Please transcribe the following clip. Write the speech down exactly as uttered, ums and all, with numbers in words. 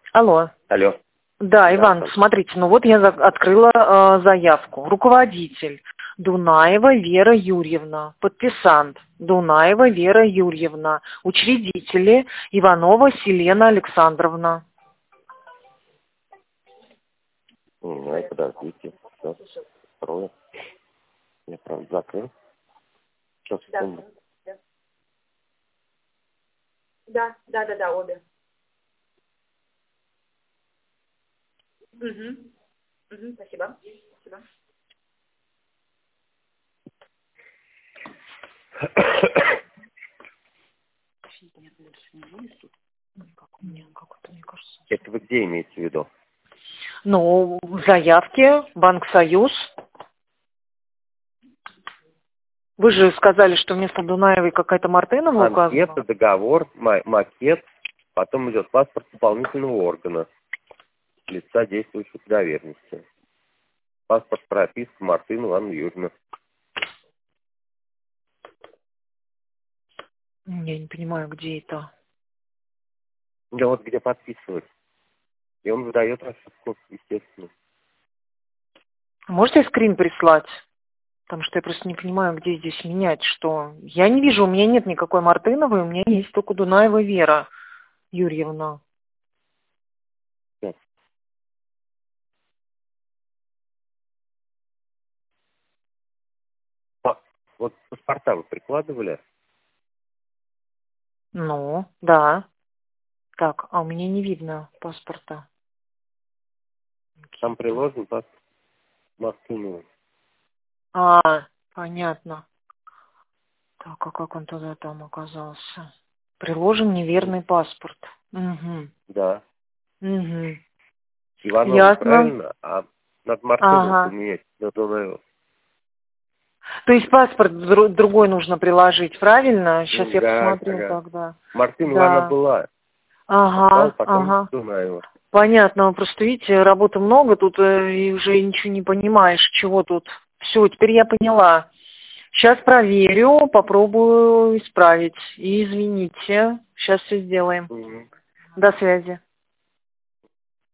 Алло. Алло. Да, Да, Иван, там. смотрите, ну вот я за- открыла э, заявку. Руководитель Дунаева Вера Юрьевна. Подписант Дунаева Вера Юрьевна. Учредители Иванова Селена Александровна. М, Давай, подождите. Сейчас, второе. Я правда закрыл. Сейчас, Да. секунду. Да, да, да, да, обе. Угу. Угу, спасибо. Спасибо. Мне как-то, мне кажется. Это вы где имеете в виду? Ну, в заявке Банк Союз. Вы же сказали, что вместо Дунаевой какая-то Мартынова указана. Анкета, договор, ма- макет, потом идет паспорт исполнительного органа, лица действующих доверенности. Паспорт, прописка Мартынова Анна Юрьевна. Я не понимаю, где это. Да вот где подписывать. И он выдает рассылку, естественно. Можете скрин прислать? Потому что я просто не понимаю, где здесь менять, что... Я не вижу, у меня нет никакой Мартыновой, у меня есть только Дунаева Вера Юрьевна. Нет. А, вот паспорта вы прикладывали? Ну, да. Так, а у меня не видно паспорта. Там приложен паспорт Мартынова. А, понятно. Так, а как он тогда там оказался? Приложен неверный паспорт. Угу. Да. Угу. Иванова Ясно. правильно, а над Мартыновым Ага. поменять на Дунаева. То есть паспорт дру- другой нужно приложить, правильно? Сейчас я Да, посмотрю, ага. когда. Мартынова она Да. была. Отдал Ага, потом ага. Дунаева. Понятно, просто видите, работы много тут, э, и уже ничего не понимаешь, чего тут. Все, теперь я поняла. Сейчас проверю, попробую исправить. И извините, сейчас все сделаем. Мгм. До связи.